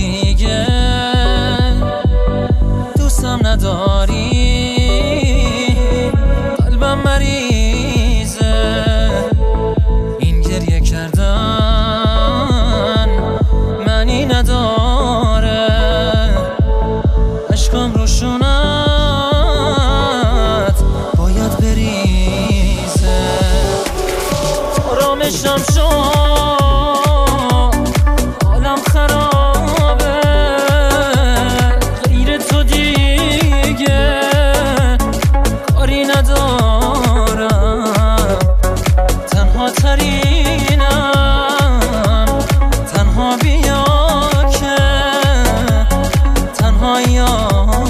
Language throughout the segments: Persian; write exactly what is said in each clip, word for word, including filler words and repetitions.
دیگه دوستم نداری، قلبم مریضه، این گریه کردن معنی نداره، اشکام روشونت باید بریزه. آرامشم شد، حالم خرابه، غیر تو دیگه کاری ندارم، تنها ترینم، تنها بیا که تنهاییام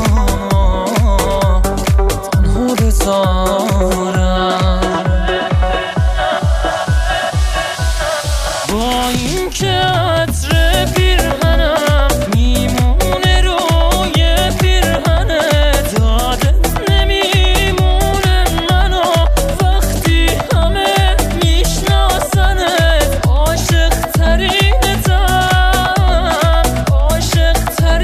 تنها بذارم. با این که عطر پیرهنم میمونه روی پیرهنه، دادت نمیمونه منو وقتی همه میشناسنت. عاشق ترینتم، عاشق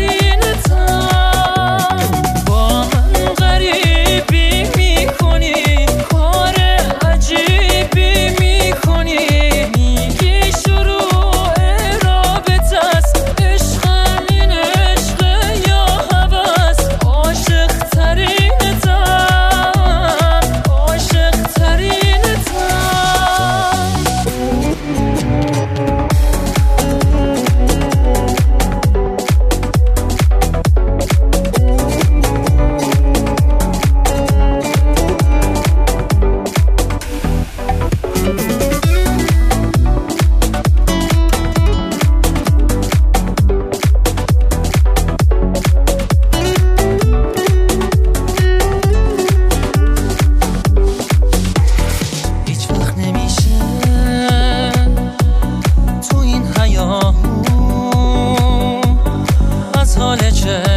ترینتم، با من غریبی میکنی، کار عجیبی میکنی، از حال چه